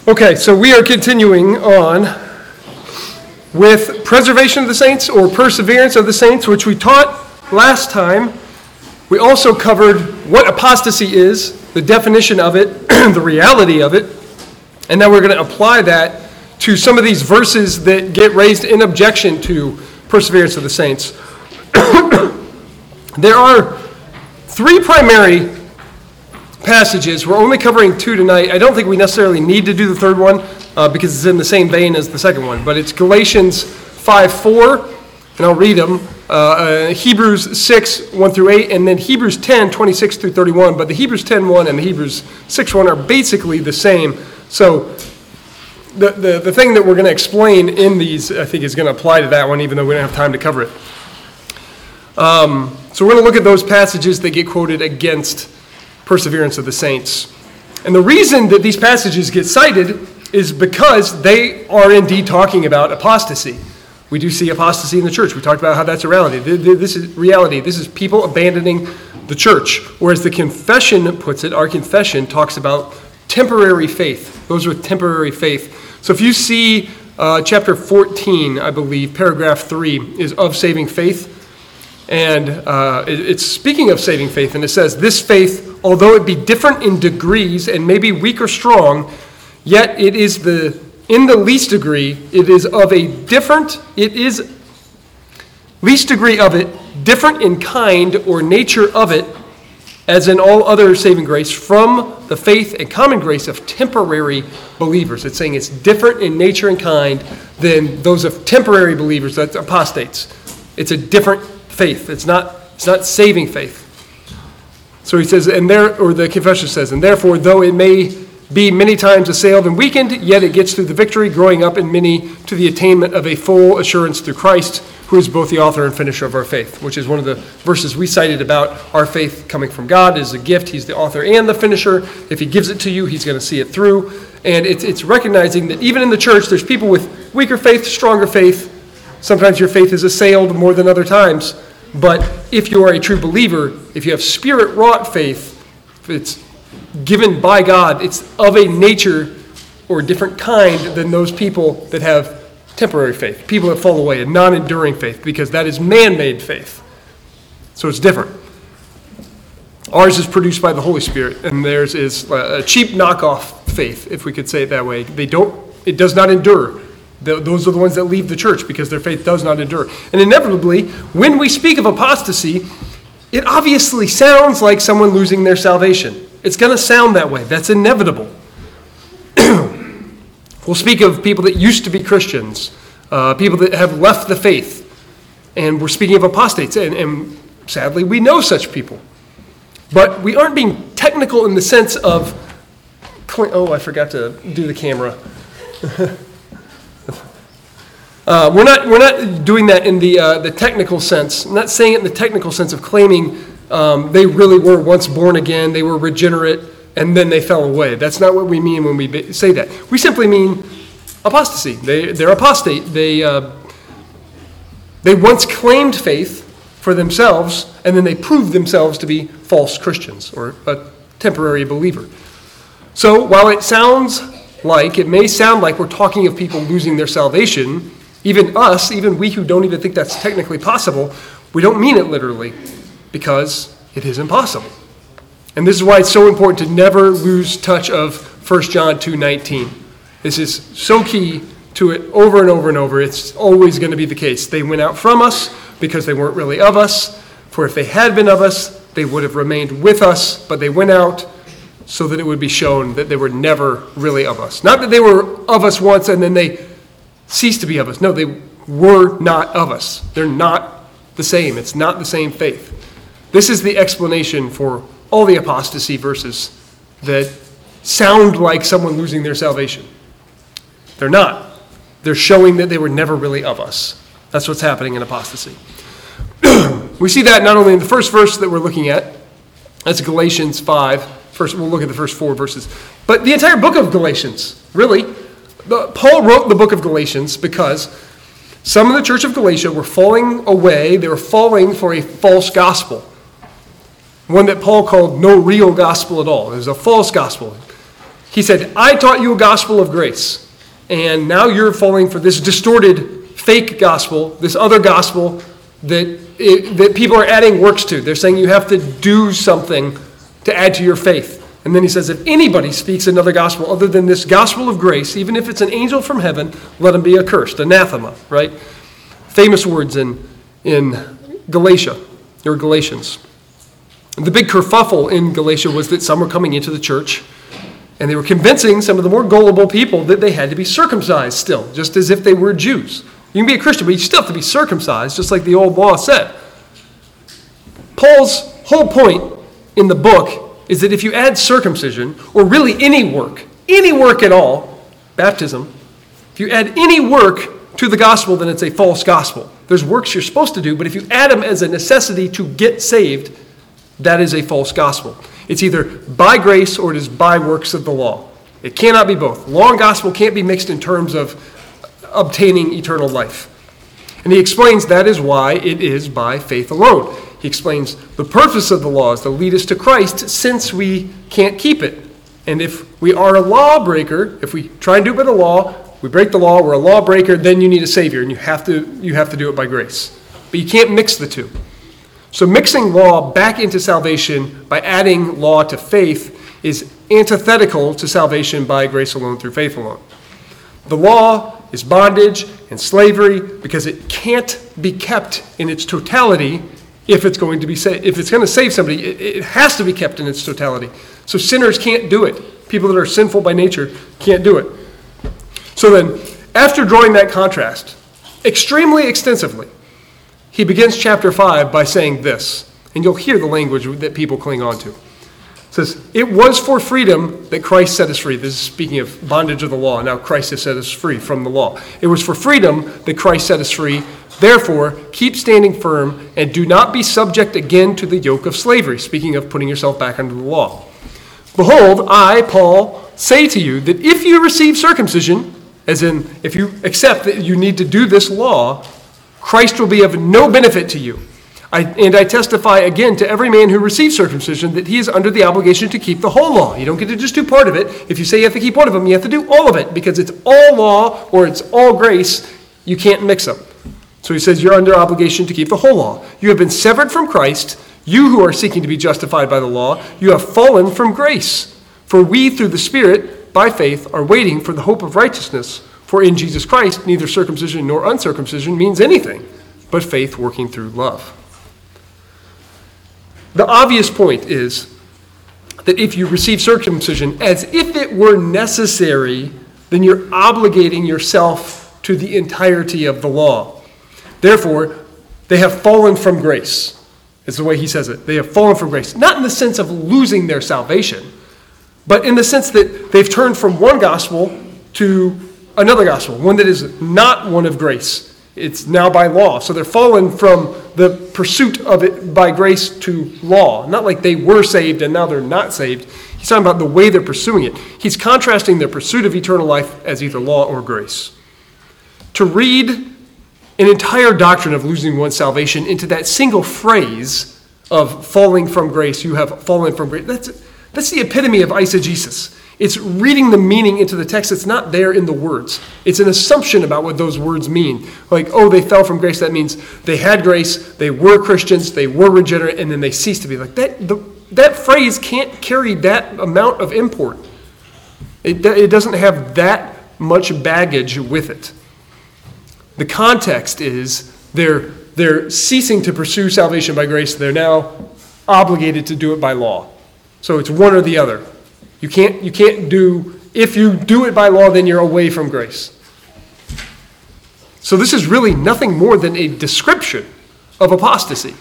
Okay, so we are continuing on with preservation of the saints or perseverance of the saints, which we taught last time. We also covered what apostasy is, the definition of it, the reality of it, and now we're going to apply that to some of these verses that get raised in objection to perseverance of the saints. There are three primary passages. We're only covering two tonight. I don't think we necessarily need to do the third one because it's in the same vein as the second one. But it's Galatians 5:4, and I'll read them. Hebrews 6, 1 through 8, and then Hebrews 10, 26 through 31. But the Hebrews 10:1 and the Hebrews 6:1 are basically the same. So the thing that we're going to explain in these, I think, is going to apply to that one, even though we don't have time to cover it. So we're going to look at those passages that get quoted against perseverance of the saints. And the reason that these passages get cited is because they are indeed talking about apostasy. We do see apostasy in the church. We talked about how that's a reality. This is reality. This is people abandoning the church. Whereas the confession puts it, our confession talks about temporary faith. Those with temporary faith. So if you see chapter 14, I believe, paragraph 3 is of saving faith. And it's speaking of saving faith, and it says, this faith, although it be different in degrees and maybe weak or strong, yet it is in the least degree, it is least degree of it, different in kind or nature of it, as in all other saving grace, from the faith and common grace of temporary believers. It's saying it's different in nature and kind than those of temporary believers, that's apostates. It's a different faith. It's not saving faith. So he says, the confession says, and therefore, though it may be many times assailed and weakened, yet it gets through the victory, growing up in many to the attainment of a full assurance through Christ, who is both the author and finisher of our faith, which is one of the verses we cited about our faith coming from God is a gift. He's the author and the finisher. If he gives it to you, he's going to see it through. And it's recognizing that even in the church, there's people with weaker faith, stronger faith. Sometimes your faith is assailed more than other times. But if you are a true believer, if you have spirit-wrought faith, if it's given by God, it's of a nature or a different kind than those people that have temporary faith, people that fall away, a non-enduring faith, because that is man-made faith. So it's different. Ours is produced by the Holy Spirit, and theirs is a cheap knockoff faith, if we could say it that way. It does not endure. Those are the ones that leave the church because their faith does not endure. And inevitably, when we speak of apostasy, it obviously sounds like someone losing their salvation. It's going to sound that way. That's inevitable. We'll speak of people that used to be Christians, people that have left the faith, and we're speaking of apostates, and sadly, we know such people. But we aren't being technical in the sense of, I forgot to do the camera. We're not doing that in the technical sense. I'm not saying it in the technical sense of claiming they really were once born again, they were regenerate, and then they fell away. That's not what we mean when we say that. We simply mean apostasy. They're apostate. They once claimed faith for themselves, and then they proved themselves to be false Christians or a temporary believer. So while it may sound like we're talking of people losing their salvation, even we who don't even think that's technically possible, we don't mean it literally because it is impossible. And this is why it's so important to never lose touch of 1 John 2:19. This is so key to it over and over and over. It's always going to be the case. They went out from us because they weren't really of us. For if they had been of us, they would have remained with us, but they went out so that it would be shown that they were never really of us. Not that they were of us once and then they ceased to be of us. No, they were not of us. They're not the same. It's not the same faith. This is the explanation for all the apostasy verses that sound like someone losing their salvation. They're not. They're showing that they were never really of us. That's what's happening in apostasy. We see that not only in the first verse that we're looking at, that's Galatians 5. First, we'll look at the first 4 verses. But the entire book of Galatians, really, Paul wrote the book of Galatians because some of the church of Galatia were falling away. They were falling for a false gospel. One that Paul called no real gospel at all. It was a false gospel. He said, I taught you a gospel of grace, and now you're falling for this distorted, fake gospel, this other gospel that people are adding works to. They're saying you have to do something to add to your faith. And then he says, if anybody speaks another gospel other than this gospel of grace, even if it's an angel from heaven, let him be accursed, anathema, right? Famous words in Galatia, or Galatians. The big kerfuffle in Galatia was that some were coming into the church, and they were convincing some of the more gullible people that they had to be circumcised still, just as if they were Jews. You can be a Christian, but you still have to be circumcised, just like the old law said. Paul's whole point in the book is that if you add circumcision, or really any work at all, baptism, if you add any work to the gospel, then it's a false gospel. There's works you're supposed to do, but if you add them as a necessity to get saved, that is a false gospel. It's either by grace or it is by works of the law. It cannot be both. Law and gospel can't be mixed in terms of obtaining eternal life. And he explains that is why it is by faith alone. He explains the purpose of the law is to lead us to Christ since we can't keep it. And if we are a lawbreaker, if we try and do it by the law, we break the law, we're a lawbreaker, then you need a Savior, and you have to do it by grace. But you can't mix the two. So mixing law back into salvation by adding law to faith is antithetical to salvation by grace alone through faith alone. The law is bondage and slavery because it can't be kept in its totality if it's going to save somebody. It has to be kept in its totality. So sinners can't do it. People that are sinful by nature can't do it. So then, after drawing that contrast extremely extensively, he begins chapter 5 by saying this, and you'll hear the language that people cling on to. It says, it was for freedom that Christ set us free. This is speaking of bondage of the law. Now Christ has set us free from the law. It was for freedom that Christ set us free. Therefore, keep standing firm and do not be subject again to the yoke of slavery. Speaking of putting yourself back under the law. Behold, I, Paul, say to you that if you receive circumcision, as in if you accept that you need to do this law, Christ will be of no benefit to you. I testify again to every man who receives circumcision that he is under the obligation to keep the whole law. You don't get to just do part of it. If you say you have to keep one of them, you have to do all of it because it's all law or it's all grace. You can't mix them. So he says you're under obligation to keep the whole law. You have been severed from Christ. You who are seeking to be justified by the law, you have fallen from grace. For we through the Spirit, by faith, are waiting for the hope of righteousness. For in Jesus Christ, neither circumcision nor uncircumcision means anything, but faith working through love. The obvious point is that if you receive circumcision as if it were necessary, then you're obligating yourself to the entirety of the law. Therefore, they have fallen from grace. Is the way he says it. They have fallen from grace. Not in the sense of losing their salvation, but in the sense that they've turned from one gospel to another gospel, one that is not one of grace. It's now by law. So they're fallen from the pursuit of it by grace to law. Not like they were saved and now they're not saved. He's talking about the way they're pursuing it. He's contrasting their pursuit of eternal life as either law or grace. To read an entire doctrine of losing one's salvation into that single phrase of falling from grace, you have fallen from grace, that's the epitome of eisegesis. It's reading the meaning into the text that's not there in the words. It's an assumption about what those words mean. Like, oh, they fell from grace. That means they had grace, they were Christians, they were regenerate, and then they ceased to be. Like that phrase can't carry that amount of import. It doesn't have that much baggage with it. The context is they're ceasing to pursue salvation by grace. They're now obligated to do it by law. So it's one or the other. You can't do, if you do it by law, then you're away from grace. So this is really nothing more than a description of apostasy.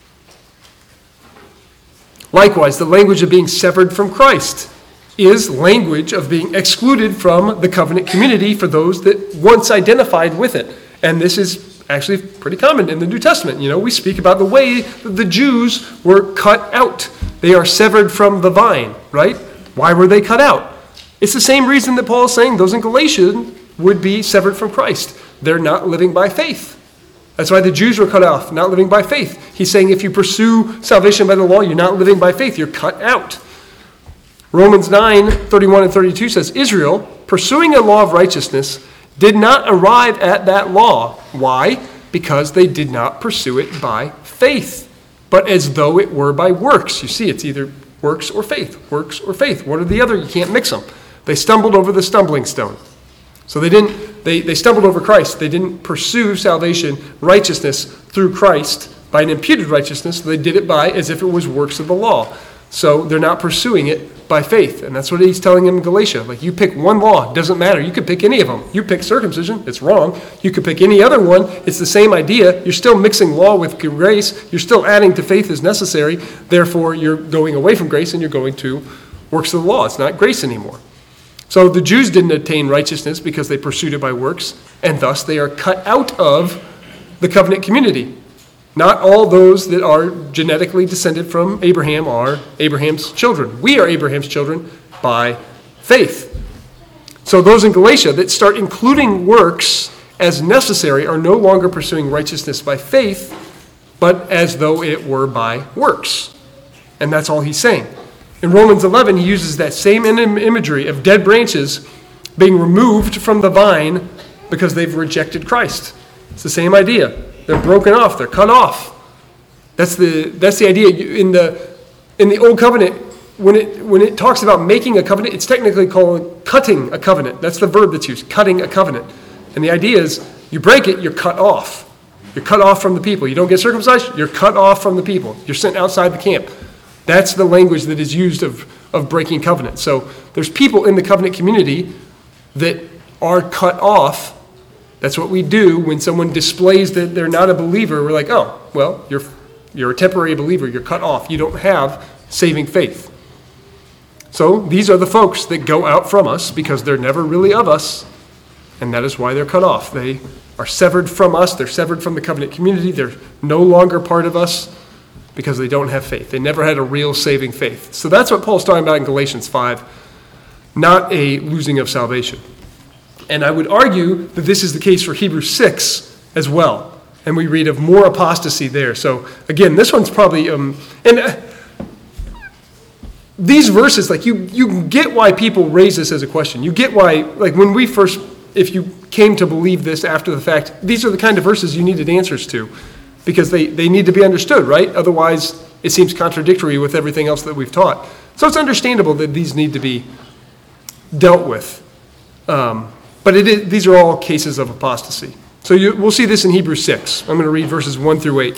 Likewise, the language of being severed from Christ is language of being excluded from the covenant community for those that once identified with it. And this is actually pretty common in the New Testament. You know, we speak about the way that the Jews were cut out. They are severed from the vine, right? Why were they cut out? It's the same reason that Paul is saying those in Galatia would be severed from Christ. They're not living by faith. That's why the Jews were cut off, not living by faith. He's saying if you pursue salvation by the law, you're not living by faith. You're cut out. Romans 9:31 and 32 says, Israel, pursuing a law of righteousness, did not arrive at that law. Why? Because they did not pursue it by faith, but as though it were by works. You see, it's either works or faith. Works or faith. One or the other, you can't mix them. They stumbled over the stumbling stone. So they stumbled over Christ. They didn't pursue salvation, righteousness through Christ by an imputed righteousness. They did it by as if it was works of the law. So they're not pursuing it by faith. And that's what he's telling them in Galatia. Like, you pick one law, it doesn't matter. You could pick any of them. You pick circumcision, it's wrong. You could pick any other one, it's the same idea. You're still mixing law with grace. You're still adding to faith as necessary. Therefore, you're going away from grace and you're going to works of the law. It's not grace anymore. So the Jews didn't attain righteousness because they pursued it by works, and thus they are cut out of the covenant community. Not all those that are genetically descended from Abraham are Abraham's children. We are Abraham's children by faith. So those in Galatia that start including works as necessary are no longer pursuing righteousness by faith, but as though it were by works. And that's all he's saying. In Romans 11, he uses that same imagery of dead branches being removed from the vine because they've rejected Christ. It's the same idea. They're broken off. They're cut off. That's the idea in the Old Covenant. When it talks about making a covenant, it's technically called cutting a covenant. That's the verb that's used, cutting a covenant. And the idea is you break it, you're cut off. You're cut off from the people. You don't get circumcised, you're cut off from the people. You're sent outside the camp. That's the language that is used of breaking covenant. So there's people in the covenant community that are cut off. That's what we do when someone displays that they're not a believer. We're like, oh, well, you're a temporary believer. You're cut off. You don't have saving faith. So these are the folks that go out from us because they're never really of us, and that is why they're cut off. They are severed from us. They're severed from the covenant community. They're no longer part of us because they don't have faith. They never had a real saving faith. So that's what Paul's talking about in Galatians 5, not a losing of salvation. And I would argue that this is the case for Hebrews 6 as well. And we read of more apostasy there. So again, this one's probably, these verses, like you get why people raise this as a question. You get why, like when we first, if you came to believe this after the fact, these are the kind of verses you needed answers to because they need to be understood, right? Otherwise, it seems contradictory with everything else that we've taught. So it's understandable that these need to be dealt with. But these are all cases of apostasy. So we'll see this in Hebrews 6. I'm going to read verses 1 through 8.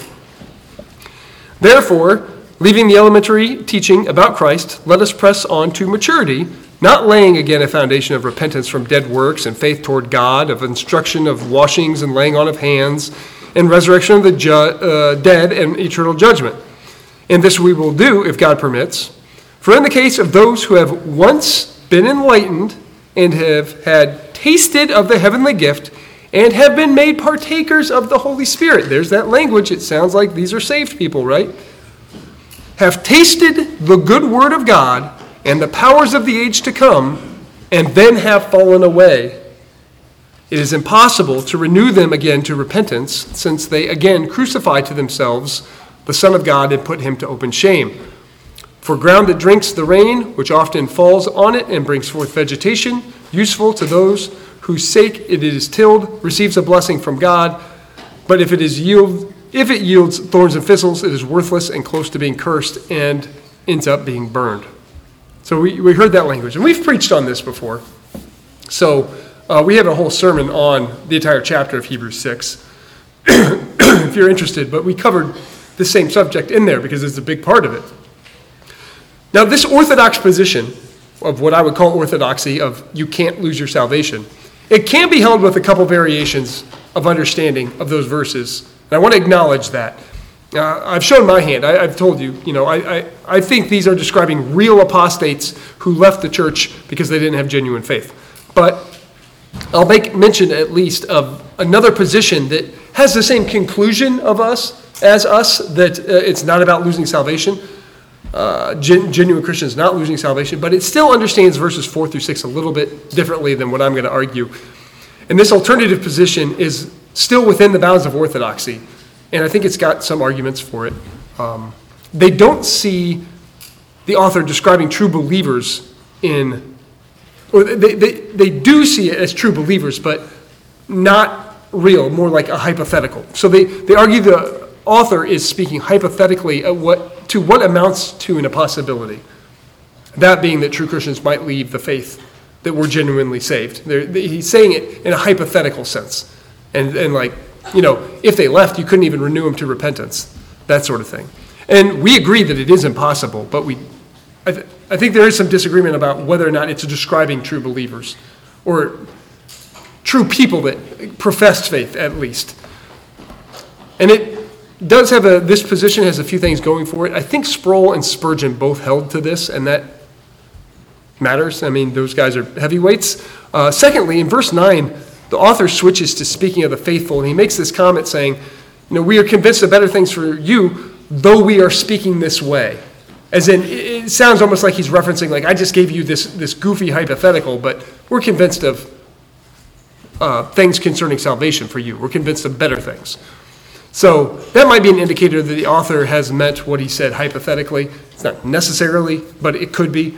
Therefore, leaving the elementary teaching about Christ, let us press on to maturity, not laying again a foundation of repentance from dead works and faith toward God, of instruction of washings and laying on of hands, and resurrection of the dead and eternal judgment. And this we will do if God permits. For in the case of those who have once been enlightened and have had tasted of the heavenly gift and have been made partakers of the Holy Spirit. There's that language. It sounds like these are saved people, right? Have tasted the good word of God and the powers of the age to come, and then have fallen away. It is impossible to renew them again to repentance, since they again crucify to themselves the Son of God and put him to open shame. For ground that drinks the rain, which often falls on it and brings forth vegetation, useful to those whose sake it is tilled, receives a blessing from God. But if it yields thorns and thistles, it is worthless and close to being cursed and ends up being burned. So we heard that language, and we've preached on this before. So we have a whole sermon on the entire chapter of Hebrews 6, if you're interested. But we covered the same subject in there because it's a big part of it. Now, this orthodox position of what I would call orthodoxy of you can't lose your salvation, it can be held with a couple variations of understanding of those verses. And I want to acknowledge that. I've shown my hand. I've told you, I think these are describing real apostates who left the church because they didn't have genuine faith. But I'll make mention at least of another position that has the same conclusion as us, that it's not about losing salvation. Genuine Christians not losing salvation, but it still understands verses 4 through 6 a little bit differently than what I'm going to argue. And this alternative position is still within the bounds of orthodoxy, and I think it's got some arguments for it. They don't see the author describing true believers or they do see it as true believers, but not real, more like a hypothetical. So they argue the author is speaking hypothetically at what amounts to an impossibility. That being that true Christians might leave the faith that we're genuinely saved. He's saying it in a hypothetical sense. And like, if they left, you couldn't even renew them to repentance, that sort of thing. And we agree that it is impossible, but I think there is some disagreement about whether or not it's describing true believers or true people that professed faith, at least. And it does have this position has a few things going for it. I think Sproul and Spurgeon both held to this, and that matters. I mean, those guys are heavyweights. Secondly, in verse 9, the author switches to speaking of the faithful, and he makes this comment saying, we are convinced of better things for you, though we are speaking this way. As in, it sounds almost like he's referencing, like, I just gave you this goofy hypothetical, but we're convinced of things concerning salvation for you. We're convinced of better things. So that might be an indicator that the author has meant what he said hypothetically. It's not necessarily, but it could be.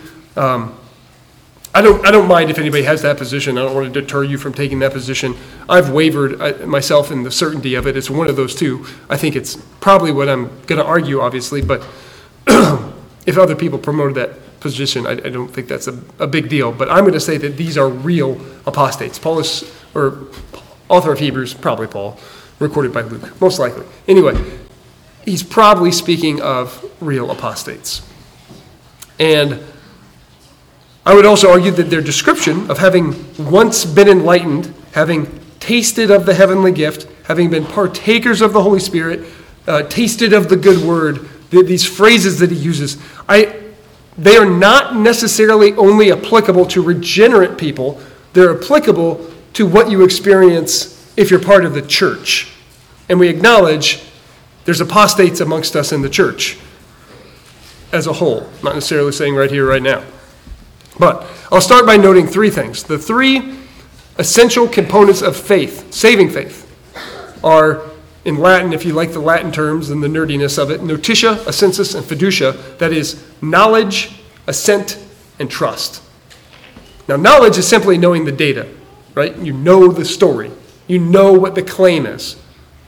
I don't mind if anybody has that position. I don't want to deter you from taking that position. I've wavered myself in the certainty of it. It's one of those two. I think it's probably what I'm going to argue, obviously, but if other people promoted that position, I don't think that's a big deal. But I'm going to say that these are real apostates. Paul is, or author of Hebrews, probably Paul, recorded by Luke, most likely. Anyway, he's probably speaking of real apostates. And I would also argue that their description of having once been enlightened, having tasted of the heavenly gift, having been partakers of the Holy Spirit, tasted of the good word, these phrases that he uses, they are not necessarily only applicable to regenerate people. They're applicable to what you experience if you're part of the church. And we acknowledge there's apostates amongst us in the church as a whole. Not necessarily saying right here, right now. But I'll start by noting three things. The three essential components of faith, saving faith, are in Latin, if you like the Latin terms and the nerdiness of it, notitia, assensus, and fiducia. That is knowledge, assent, and trust. Now, knowledge is simply knowing the data, right? You know the story. You know what the claim is.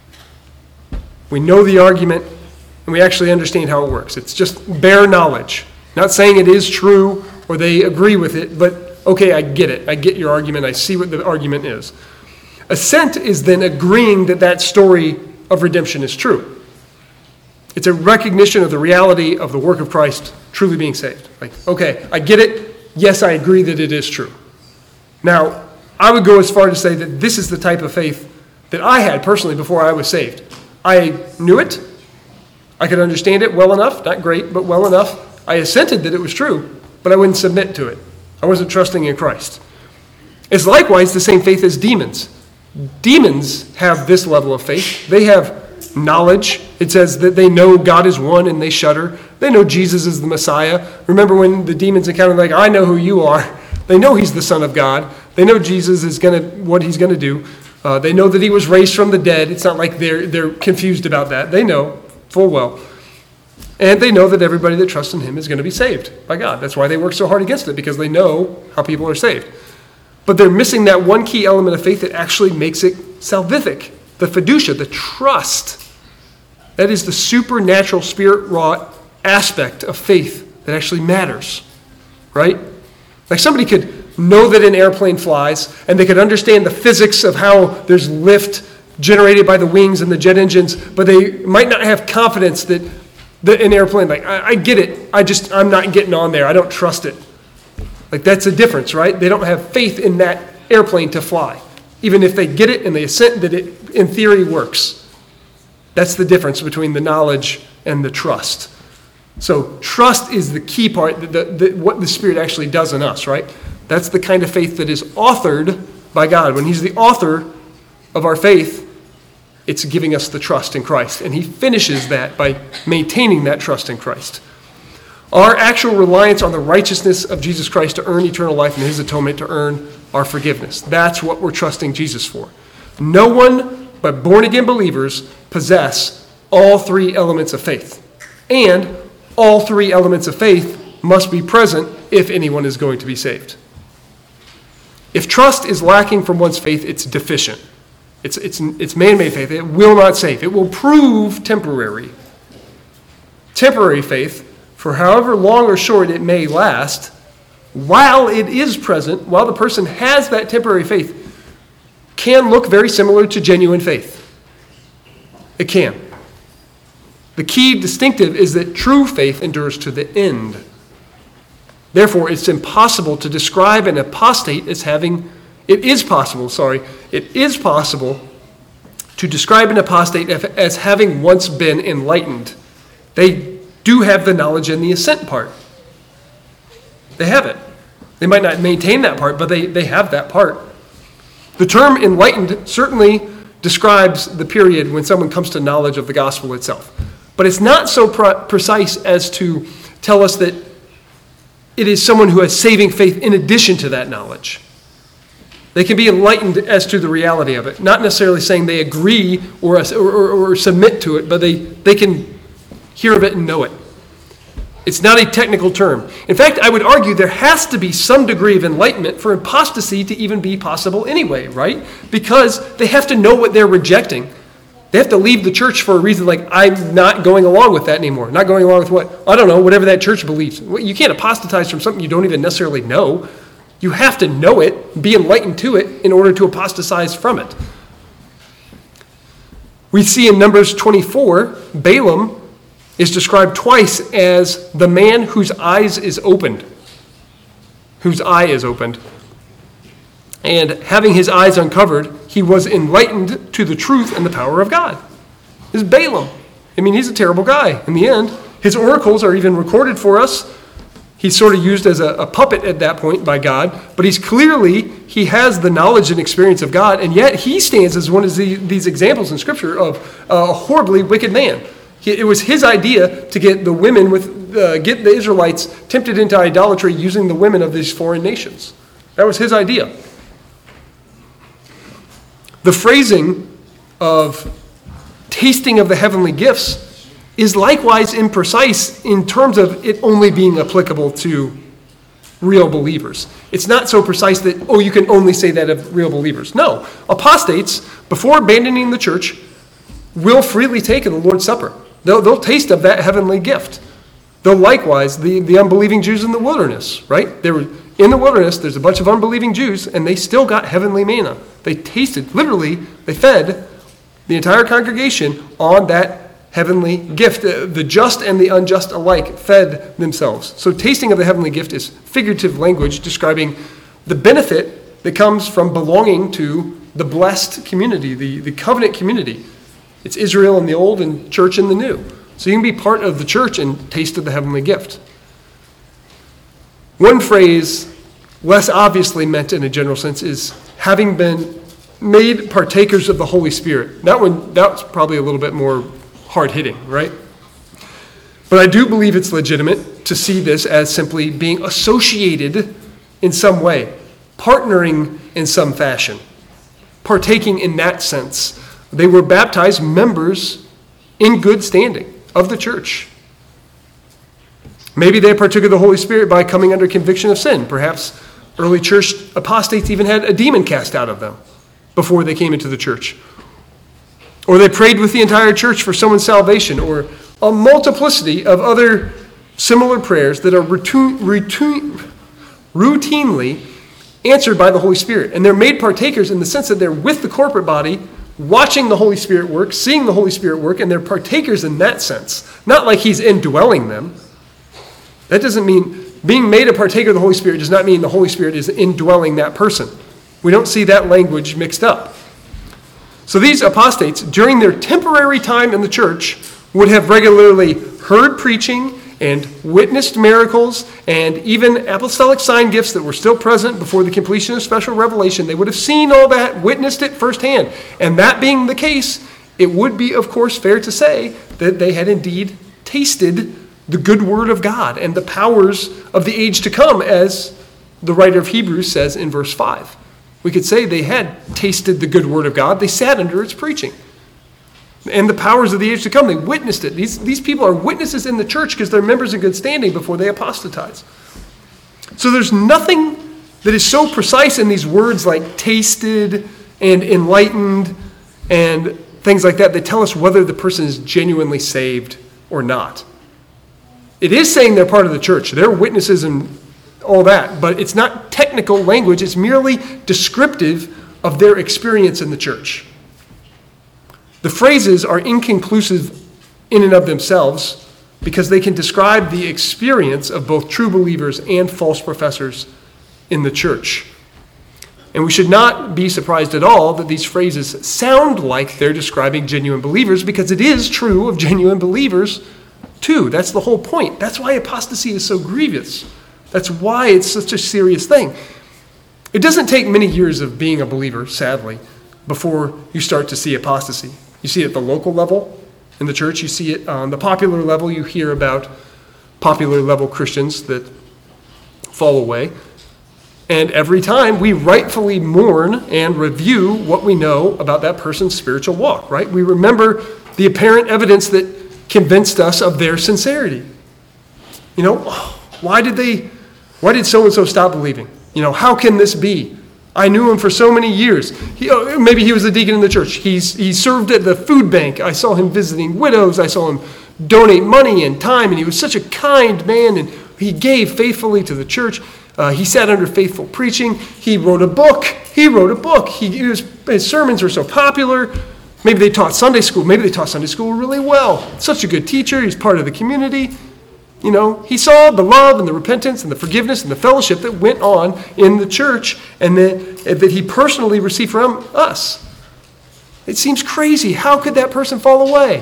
We know the argument, and we actually understand how it works. It's just bare knowledge. Not saying it is true or they agree with it, but okay, I get it. I get your argument. I see what the argument is. Assent is then agreeing that that story of redemption is true. It's a recognition of the reality of the work of Christ truly being saved. Like, okay, I get it. Yes, I agree that it is true. Now, I would go as far to say that this is the type of faith that I had personally before I was saved. I knew it. I could understand it well enough. Not great, but well enough. I assented that it was true, but I wouldn't submit to it. I wasn't trusting in Christ. It's likewise the same faith as demons. Demons have this level of faith. They have knowledge. It says that they know God is one and they shudder. They know Jesus is the Messiah. Remember when the demons encountered, like, I know who you are. They know he's the Son of God. They know Jesus is what he's going to do. They know that he was raised from the dead. It's not like they're confused about that. They know full well. And they know that everybody that trusts in him is going to be saved by God. That's why they work so hard against it, because they know how people are saved. But they're missing that one key element of faith that actually makes it salvific, the fiducia, the trust. That is the supernatural, spirit-wrought aspect of faith that actually matters, right? Like somebody could know that an airplane flies, and they could understand the physics of how there's lift generated by the wings and the jet engines, but they might not have confidence that an airplane, like, I get it, I'm not getting on there, I don't trust it. Like, that's a difference, right? They don't have faith in that airplane to fly, even if they get it and they assent that it, in theory, works. That's the difference between the knowledge and the trust. So trust is the key part, what the Spirit actually does in us, right? That's the kind of faith that is authored by God. When he's the author of our faith, it's giving us the trust in Christ. And he finishes that by maintaining that trust in Christ. Our actual reliance on the righteousness of Jesus Christ to earn eternal life and his atonement to earn our forgiveness. That's what we're trusting Jesus for. No one but born-again believers possess all three elements of faith. And all three elements of faith must be present if anyone is going to be saved. If trust is lacking from one's faith, it's deficient. It's man-made faith. It will not save. It will prove temporary. Temporary faith, for however long or short it may last, while it is present, while the person has that temporary faith, can look very similar to genuine faith. It can. The key distinctive is that true faith endures to the end. Therefore, it's impossible to describe an apostate as having, it is possible to describe an apostate as having once been enlightened. They do have the knowledge and the assent part. They have it. They might not maintain that part, but they have that part. The term enlightened certainly describes the period when someone comes to knowledge of the gospel itself. But it's not so precise as to tell us that it is someone who has saving faith in addition to that knowledge. They can be enlightened as to the reality of it, not necessarily saying they agree or submit to it, but they can hear of it and know it. It's not a technical term. In fact, I would argue there has to be some degree of enlightenment for apostasy to even be possible anyway, right? Because they have to know what they're rejecting. They have to leave the church for a reason like, I'm not going along with that anymore. Not going along with what? I don't know, whatever that church believes. You can't apostatize from something you don't even necessarily know. You have to know it, be enlightened to it, in order to apostatize from it. We see in Numbers 24, Balaam is described twice as the man whose eyes is opened. Whose eye is opened. And having his eyes uncovered, he was enlightened to the truth and the power of God. This is Balaam. I mean, he's a terrible guy in the end. His oracles are even recorded for us. He's sort of used as a puppet at that point by God, but he has the knowledge and experience of God, and yet he stands as one of these examples in Scripture of a horribly wicked man. It was his idea to get the women get the Israelites tempted into idolatry using the women of these foreign nations. That was his idea. The phrasing of tasting of the heavenly gifts is likewise imprecise in terms of it only being applicable to real believers. It's not so precise that, you can only say that of real believers. No, apostates, before abandoning the church, will freely take of the Lord's Supper. They'll taste of that heavenly gift. They'll likewise, the unbelieving Jews in the wilderness, right? They were in the wilderness, there's a bunch of unbelieving Jews, and they still got heavenly manna. They tasted, literally, they fed the entire congregation on that heavenly gift. The just and the unjust alike fed themselves. So tasting of the heavenly gift is figurative language describing the benefit that comes from belonging to the blessed community, the covenant community. It's Israel in the old and church in the new. So you can be part of the church and taste of the heavenly gift. One phrase, less obviously meant in a general sense, is having been made partakers of the Holy Spirit. That's probably a little bit more hard-hitting, right? But I do believe it's legitimate to see this as simply being associated in some way, partnering in some fashion, partaking in that sense. They were baptized members in good standing of the church. Maybe they partook of the Holy Spirit by coming under conviction of sin. Perhaps early church apostates even had a demon cast out of them before they came into the church. Or they prayed with the entire church for someone's salvation, or a multiplicity of other similar prayers that are routinely answered by the Holy Spirit. And they're made partakers in the sense that they're with the corporate body, watching the Holy Spirit work, seeing the Holy Spirit work, and they're partakers in that sense. Not like he's indwelling them. That doesn't mean, being made a partaker of the Holy Spirit does not mean the Holy Spirit is indwelling that person. We don't see that language mixed up. So these apostates, during their temporary time in the church, would have regularly heard preaching and witnessed miracles and even apostolic sign gifts that were still present before the completion of special revelation. They would have seen all that, witnessed it firsthand. And that being the case, it would be, of course, fair to say that they had indeed tasted the good word of God and the powers of the age to come, as the writer of Hebrews says in verse 5. We could say they had tasted the good word of God. They sat under its preaching. and the powers of the age to come. They witnessed it. These people are witnesses in the church because they're members in good standing before they apostatize. So there's nothing that is so precise in these words like tasted and enlightened and things like that tell us whether the person is genuinely saved or not. It is saying they're part of the church. They're witnesses and all that, but it's not technical language. It's merely descriptive of their experience in the church. The phrases are inconclusive in and of themselves because they can describe the experience of both true believers and false professors in the church. And we should not be surprised at all that these phrases sound like they're describing genuine believers, because it is true of genuine believers too. That's the whole point. That's why apostasy is so grievous. That's why it's such a serious thing. It doesn't take many years of being a believer, sadly, before you start to see apostasy. You see it at the local level in the church. You see it on the popular level. You hear about popular level Christians that fall away. And every time we rightfully mourn and review what we know about that person's spiritual walk, right? We remember the apparent evidence that convinced us of their sincerity. You know, why did so-and-so stop believing? You know, how can this be? I knew him for so many years. Maybe he was a deacon in the church. He served at the food bank. I saw him visiting widows. I saw him donate money and time, and he was such a kind man, and he gave faithfully to the church. He sat under faithful preaching. He wrote a book. His sermons were so popular. Maybe they taught Sunday school. Maybe they taught Sunday school really well. Such a good teacher. He's part of the community. You know, he saw the love and the repentance and the forgiveness and the fellowship that went on in the church and that he personally received from us. It seems crazy. How could that person fall away?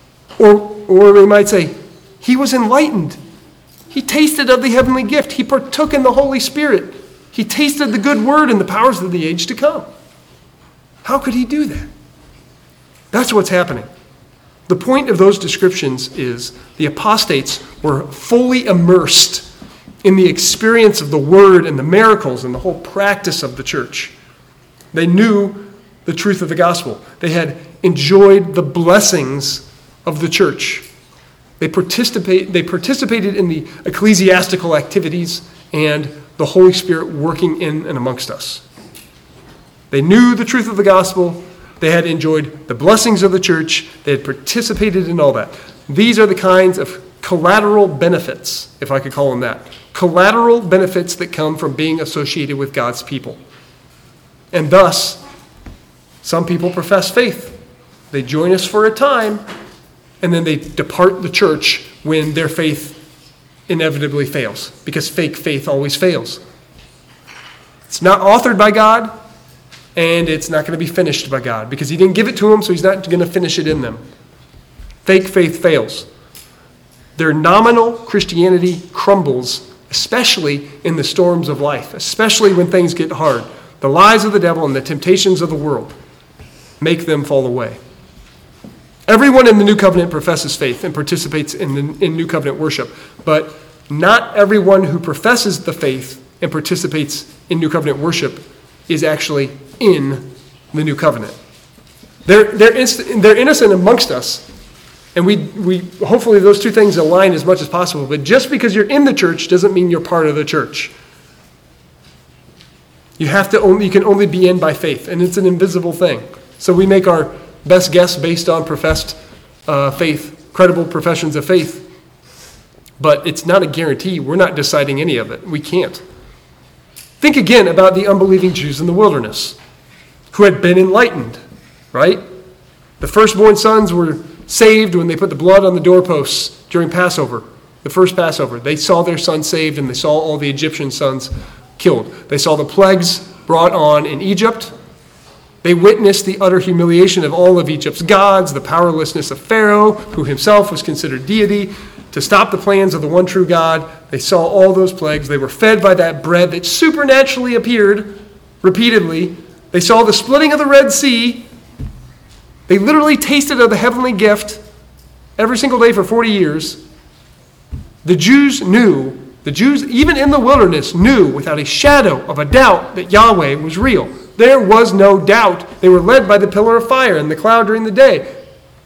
Or we might say, he was enlightened. He tasted of the heavenly gift. He partook in the Holy Spirit. He tasted the good word and the powers of the age to come. How could he do that? That's what's happening. The point of those descriptions is the apostates were fully immersed in the experience of the word and the miracles and the whole practice of the church. They knew the truth of the gospel. They had enjoyed the blessings of the church. They participated in the ecclesiastical activities and the Holy Spirit working in and amongst us. They knew the truth of the gospel. They had enjoyed the blessings of the church. They had participated in all that. These are the kinds of collateral benefits, if I could call them that. Collateral benefits that come from being associated with God's people. And thus, some people profess faith. They join us for a time, and then they depart the church when their faith inevitably fails, because fake faith always fails. It's not authored by God, and it's not going to be finished by God, because he didn't give it to them, so he's not going to finish it in them. Fake faith fails. Their nominal Christianity crumbles, especially in the storms of life, especially when things get hard. The lies of the devil and the temptations of the world make them fall away. Everyone in the New Covenant professes faith and participates in New Covenant worship, but not everyone who professes the faith and participates in New Covenant worship is actually in the New Covenant. They're innocent amongst us, and we hopefully those two things align as much as possible. But just because you're in the church doesn't mean you're part of the church. You can only be in by faith, and it's an invisible thing. So we make our best guess based on professed faith, credible professions of faith. But it's not a guarantee. We're not deciding any of it. We can't. Think again about the unbelieving Jews in the wilderness who had been enlightened, right? The firstborn sons were saved when they put the blood on the doorposts during Passover, the first Passover. They saw their son saved, and they saw all the Egyptian sons killed. They saw the plagues brought on in Egypt. They witnessed the utter humiliation of all of Egypt's gods, the powerlessness of Pharaoh, who himself was considered deity, to stop the plans of the one true God. They saw all those plagues. They were fed by that bread that supernaturally appeared repeatedly. They saw the splitting of the Red Sea. They literally tasted of the heavenly gift every single day for 40 years. The Jews, even in the wilderness, knew without a shadow of a doubt that Yahweh was real. There was no doubt. They were led by the pillar of fire and the cloud during the day.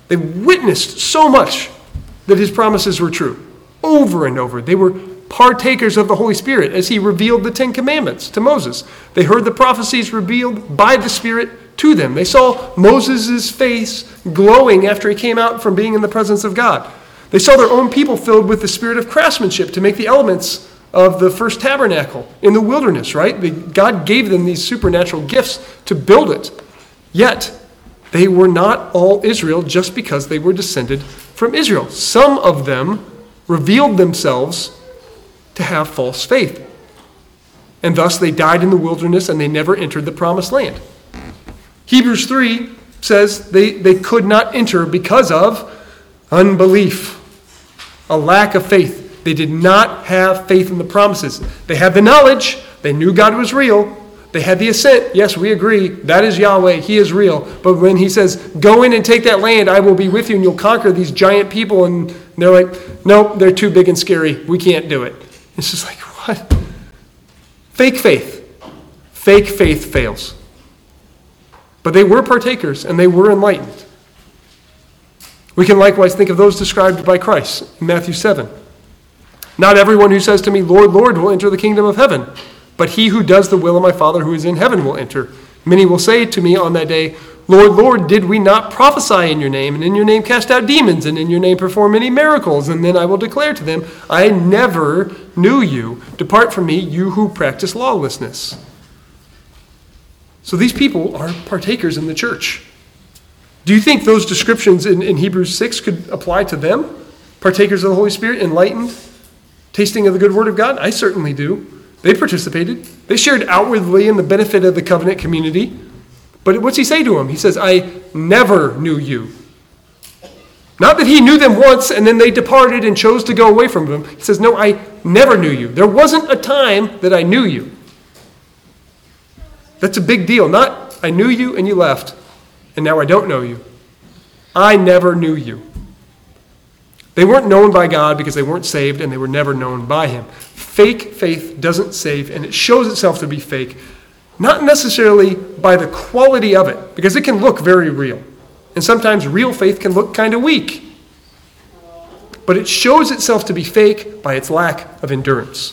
They witnessed so much that his promises were true, over and over. They were partakers of the Holy Spirit as he revealed the Ten Commandments to Moses. They heard the prophecies revealed by the Spirit to them. They saw Moses' face glowing after he came out from being in the presence of God. They saw their own people filled with the spirit of craftsmanship to make the elements of the first tabernacle in the wilderness, right? God gave them these supernatural gifts to build it. Yet, they were not all Israel just because they were descended from Israel. Some of them revealed themselves to have false faith. And thus they died in the wilderness and they never entered the promised land. Hebrews 3 says they could not enter because of unbelief, a lack of faith. They did not have faith in the promises. They had the knowledge. They knew God was real. They had the assent. Yes, we agree. That is Yahweh. He is real. But when he says, go in and take that land, I will be with you and you'll conquer these giant people. And they're like, nope, they're too big and scary. We can't do it. It's just like, what? Fake faith. Fake faith fails. But they were partakers and they were enlightened. We can likewise think of those described by Christ in Matthew 7. Not everyone who says to me, Lord, Lord, will enter the kingdom of heaven, but he who does the will of my Father who is in heaven will enter. Many will say to me on that day, Lord, Lord, did we not prophesy in your name, and in your name cast out demons, and in your name perform many miracles? And then I will declare to them, I never knew you. Depart from me, you who practice lawlessness. So these people are partakers in the church. Do you think those descriptions in Hebrews 6 could apply to them? Partakers of the Holy Spirit, enlightened, tasting of the good word of God? I certainly do. They participated. They shared outwardly in the benefit of the covenant community. But what's he say to them? He says, I never knew you. Not that he knew them once and then they departed and chose to go away from him. He says, no, I never knew you. There wasn't a time that I knew you. That's a big deal. Not, I knew you and you left, and now I don't know you. I never knew you. They weren't known by God because they weren't saved, and they were never known by him. Fake faith doesn't save, and it shows itself to be fake, not necessarily by the quality of it, because it can look very real. And sometimes real faith can look kind of weak. But it shows itself to be fake by its lack of endurance.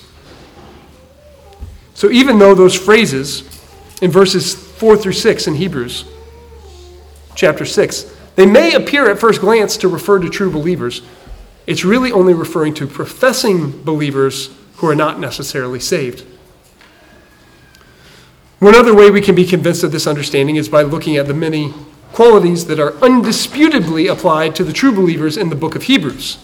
So even though those phrases in verses 4 through 6 in Hebrews chapter 6, they may appear at first glance to refer to true believers, it's really only referring to professing believers who are not necessarily saved. One other way we can be convinced of this understanding is by looking at the many qualities that are undisputably applied to the true believers in the book of Hebrews.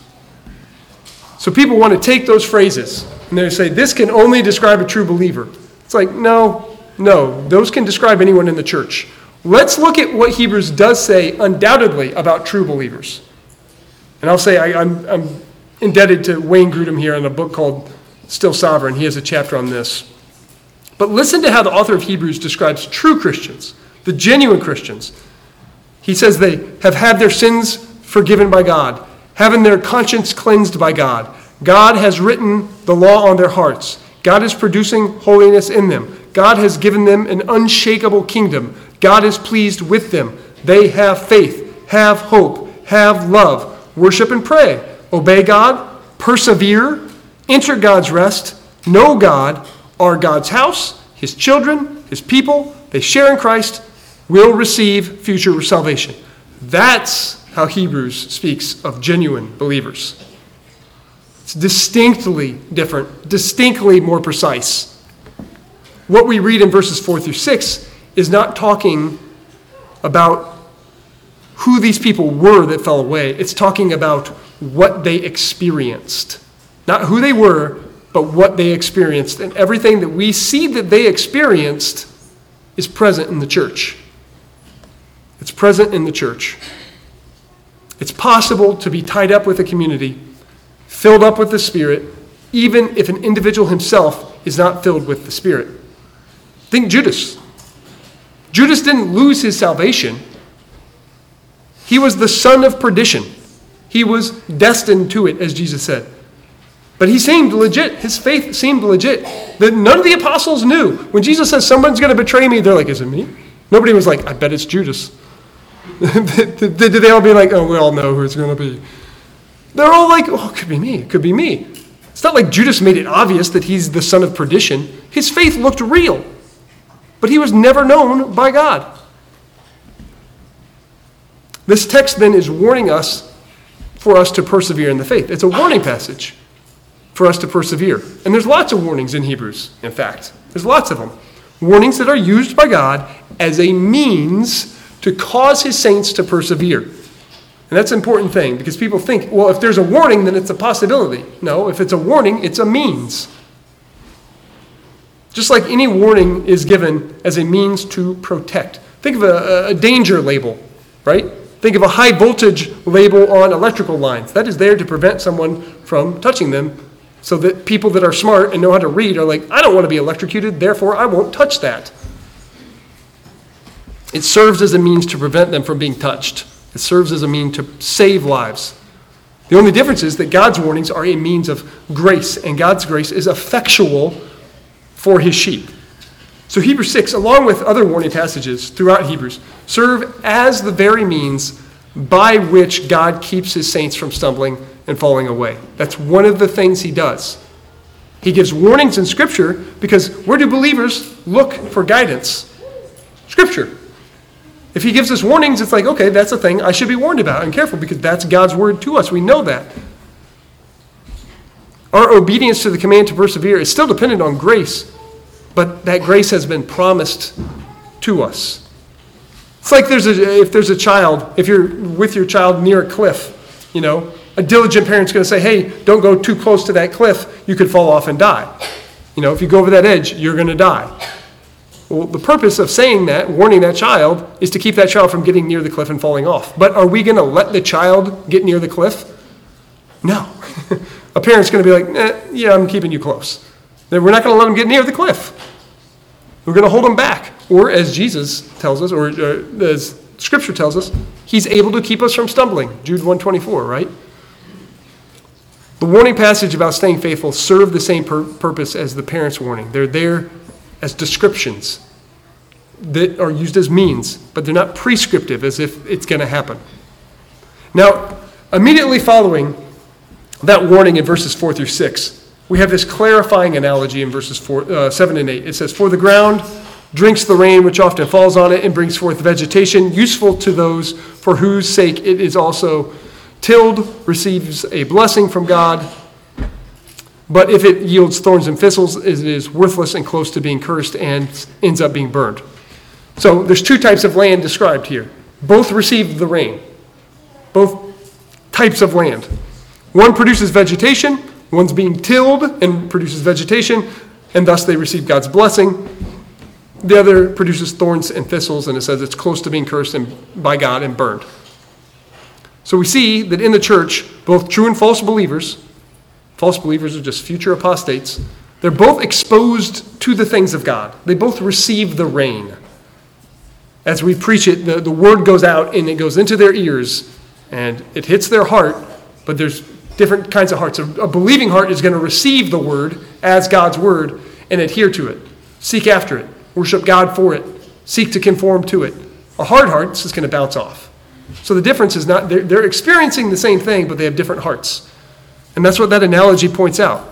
So people want to take those phrases and they say, this can only describe a true believer. It's like, no, those can describe anyone in the church. Let's look at what Hebrews does say undoubtedly about true believers. And I'll say I'm indebted to Wayne Grudem here in a book called Still Sovereign. He has a chapter on this. But listen to how the author of Hebrews describes true Christians, the genuine Christians. He says they have had their sins forgiven by God, having their conscience cleansed by God. God has written the law on their hearts. God is producing holiness in them. God has given them an unshakable kingdom. God is pleased with them. They have faith, have hope, have love, worship and pray, obey God, persevere, enter God's rest, know God, are God's house, his children, his people, they share in Christ, will receive future salvation. That's how Hebrews speaks of genuine believers. It's distinctly different, distinctly more precise. What we read in verses 4 through 6 is not talking about who these people were that fell away. It's talking about what they experienced. Not who they were, but what they experienced. And everything that we see that they experienced is present in the church. It's present in the church. It's possible to be tied up with a community, filled up with the Spirit, even if an individual himself is not filled with the Spirit. Think Judas. Judas didn't lose his salvation. He was the son of perdition. He was destined to it, as Jesus said. But he seemed legit. His faith seemed legit. That none of the apostles knew. When Jesus says, someone's going to betray me, they're like, is it me? Nobody was like, I bet it's Judas. Did they all be like, oh, we all know who it's going to be? They're all like, oh, it could be me. It could be me. It's not like Judas made it obvious that he's the son of perdition. His faith looked real, but he was never known by God. This text then is warning us for us to persevere in the faith. It's a warning passage for us to persevere. And there's lots of warnings in Hebrews, in fact. There's lots of them. Warnings that are used by God as a means to cause his saints to persevere. And that's an important thing because people think, well, if there's a warning, then it's a possibility. No, if it's a warning, it's a means. Just like any warning is given as a means to protect. Think of a danger label, right? Think of a high voltage label on electrical lines. That is there to prevent someone from touching them so that people that are smart and know how to read are like, I don't want to be electrocuted, therefore I won't touch that. It serves as a means to prevent them from being touched. It serves as a means to save lives. The only difference is that God's warnings are a means of grace, and God's grace is effectual for his sheep. So Hebrews 6, along with other warning passages throughout Hebrews, serve as the very means by which God keeps his saints from stumbling and falling away. That's one of the things he does. He gives warnings in Scripture because where do believers look for guidance? Scripture. If he gives us warnings, it's like, okay, that's a thing I should be warned about and careful because that's God's word to us. We know that. Our obedience to the command to persevere is still dependent on grace, but that grace has been promised to us. It's like if there's a child, if you're with your child near a cliff, a diligent parent's going to say, hey, don't go too close to that cliff. You could fall off and die. If you go over that edge, you're going to die. Well, the purpose of saying that, warning that child, is to keep that child from getting near the cliff and falling off. But are we going to let the child get near the cliff? No. A parent's going to be like, yeah, I'm keeping you close. Then we're not going to let them get near the cliff. We're going to hold them back. Or as Jesus tells us, or as Scripture tells us, he's able to keep us from stumbling. Jude 1:24, right? The warning passage about staying faithful serve the same purpose as the parent's warning. They're there as descriptions that are used as means, but they're not prescriptive as if it's going to happen. Now, immediately following that warning in verses 4 through 6, we have this clarifying analogy in verses 7 and 8. It says, for the ground drinks the rain which often falls on it and brings forth vegetation, useful to those for whose sake it is also tilled, receives a blessing from God. But if it yields thorns and thistles, it is worthless and close to being cursed and ends up being burned. So there's two types of land described here. Both receive the rain. Both types of land. One produces vegetation, one's being tilled and produces vegetation, and thus they receive God's blessing. The other produces thorns and thistles, and it says it's close to being cursed by God and burned. So we see that in the church, both true and false believers are just future apostates, they're both exposed to the things of God. They both receive the rain. As we preach it, the word goes out and it goes into their ears and it hits their heart, but there's different kinds of hearts. A believing heart is going to receive the word as God's word and adhere to it, seek after it, worship God for it, seek to conform to it. A hard heart is just going to bounce off. So the difference is not, they're experiencing the same thing, but they have different hearts. And that's what that analogy points out.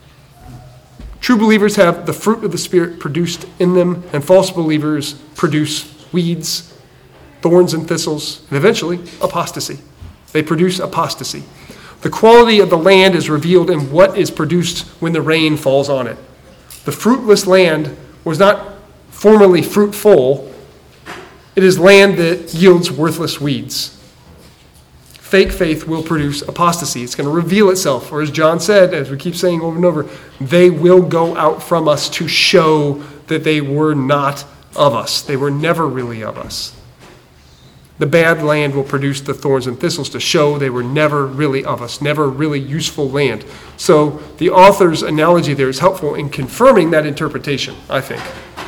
True believers have the fruit of the Spirit produced in them, and false believers produce weeds, thorns and thistles, and eventually apostasy. They produce apostasy. The quality of the land is revealed in what is produced when the rain falls on it. The fruitless land was not formerly fruitful. It is land that yields worthless weeds. Fake faith will produce apostasy. It's going to reveal itself. Or as John said, as we keep saying over and over, they will go out from us to show that they were not of us. They were never really of us. The bad land will produce the thorns and thistles to show they were never really of us, never really useful land. So the author's analogy there is helpful in confirming that interpretation, I think.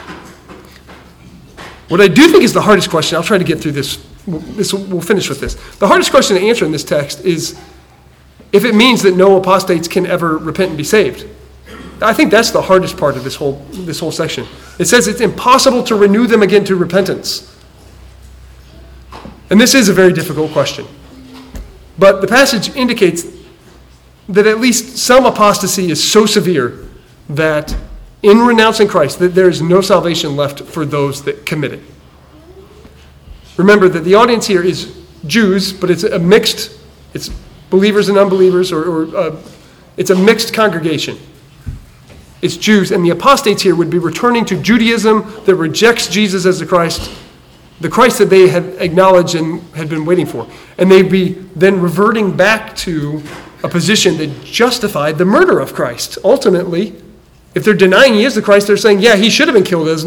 What I do think is the hardest question, I'll try to get through this. We'll finish with this. The hardest question to answer in this text is if it means that no apostates can ever repent and be saved. I think that's the hardest part of this whole section. It says it's impossible to renew them again to repentance. And this is a very difficult question. But the passage indicates that at least some apostasy is so severe that in renouncing Christ, that there is no salvation left for those that commit it. Remember that the audience here is Jews, but it's believers and unbelievers, or it's a mixed congregation. It's Jews, and the apostates here would be returning to Judaism that rejects Jesus as the Christ that they had acknowledged and had been waiting for. And they'd be then reverting back to a position that justified the murder of Christ. Ultimately, if they're denying he is the Christ, they're saying, yeah, he should have been killed as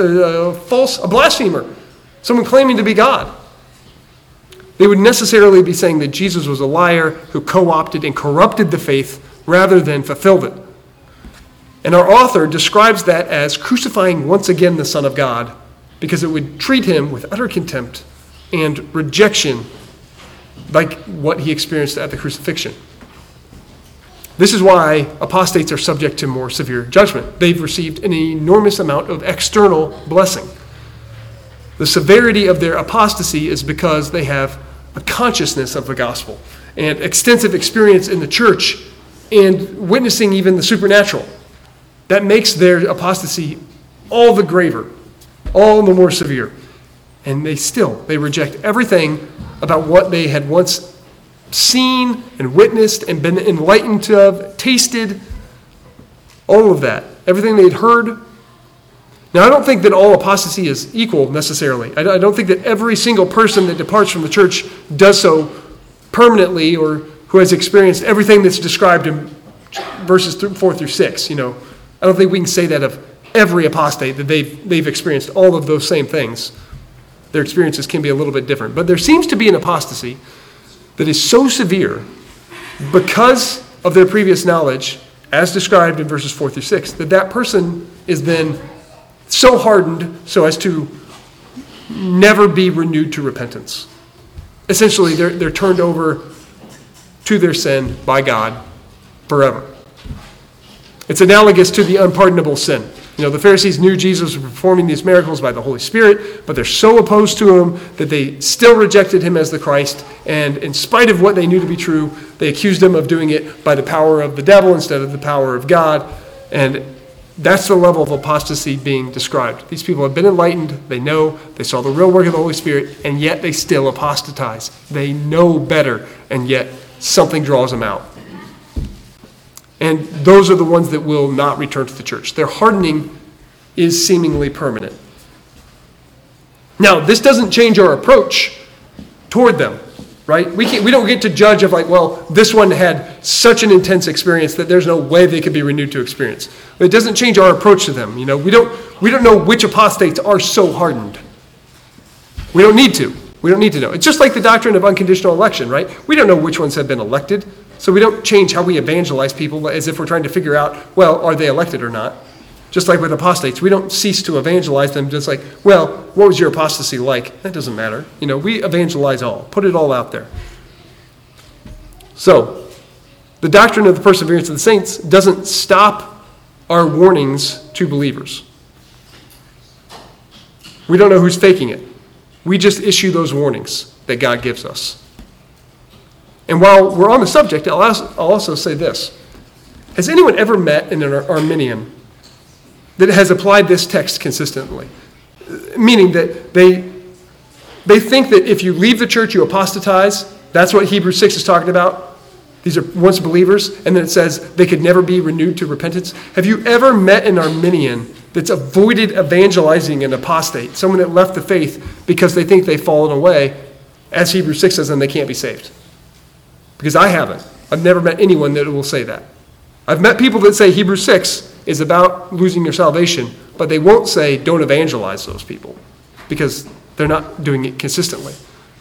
a blasphemer, someone claiming to be God. They would necessarily be saying that Jesus was a liar who co-opted and corrupted the faith rather than fulfilled it. And our author describes that as crucifying once again the Son of God, because it would treat him with utter contempt and rejection like what he experienced at the crucifixion. This is why apostates are subject to more severe judgment. They've received an enormous amount of external blessing. The severity of their apostasy is because they have a consciousness of the gospel and extensive experience in the church and witnessing even the supernatural. That makes their apostasy all the graver, all the more severe. And they reject everything about what they had once seen and witnessed and been enlightened of, tasted, all of that, everything they'd heard. Now, I don't think that all apostasy is equal necessarily. I don't think that every single person that departs from the church does so permanently or who has experienced everything that's described in verses 4 through 6. I don't think we can say that of every apostate, that they've experienced all of those same things. Their experiences can be a little bit different. But there seems to be an apostasy that is so severe because of their previous knowledge, as described in verses 4 through 6, that person is then so hardened so as to never be renewed to repentance. Essentially, they're turned over to their sin by God forever. It's analogous to the unpardonable sin. The Pharisees knew Jesus was performing these miracles by the Holy Spirit, but they're so opposed to him that they still rejected him as the Christ, and in spite of what they knew to be true, they accused him of doing it by the power of the devil instead of the power of God, and that's the level of apostasy being described. These people have been enlightened, they know, they saw the real work of the Holy Spirit, and yet they still apostatize. They know better, and yet something draws them out. And those are the ones that will not return to the church. Their hardening is seemingly permanent. Now, this doesn't change our approach toward them, right? We don't get to judge of this one had such an intense experience that there's no way they could be renewed to experience. But it doesn't change our approach to them. We don't know which apostates are so hardened. We don't need to. We don't need to know. It's just like the doctrine of unconditional election, right? We don't know which ones have been elected. So we don't change how we evangelize people as if we're trying to figure out, are they elected or not? Just like with apostates, we don't cease to evangelize them just like, what was your apostasy like? That doesn't matter. We evangelize all. Put it all out there. So, the doctrine of the perseverance of the saints doesn't stop our warnings to believers. We don't know who's faking it. We just issue those warnings that God gives us. And while we're on the subject, I'll also say this. Has anyone ever met an Arminian that has applied this text consistently? Meaning that they think that if you leave the church, you apostatize. That's what Hebrews 6 is talking about. These are once believers. And then it says they could never be renewed to repentance. Have you ever met an Arminian that's avoided evangelizing an apostate, someone that left the faith because they think they've fallen away, as Hebrews 6 says, and they can't be saved? Because I haven't. I've never met anyone that will say that. I've met people that say Hebrews 6 is about losing your salvation, but they won't say don't evangelize those people because they're not doing it consistently.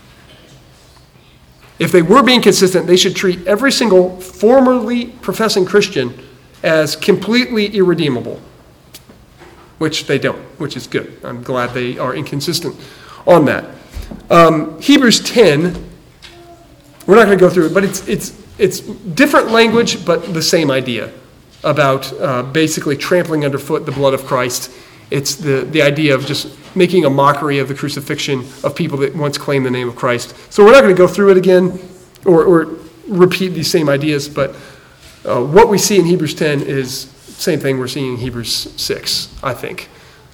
If they were being consistent, they should treat every single formerly professing Christian as completely irredeemable, which they don't, which is good. I'm glad they are inconsistent on that. Hebrews 10, we're not going to go through it, but it's different language, but the same idea about basically trampling underfoot the blood of Christ. It's the idea of just making a mockery of the crucifixion of people that once claimed the name of Christ. So we're not going to go through it again or repeat these same ideas, but what we see in Hebrews 10 is the same thing we're seeing in Hebrews 6, I think.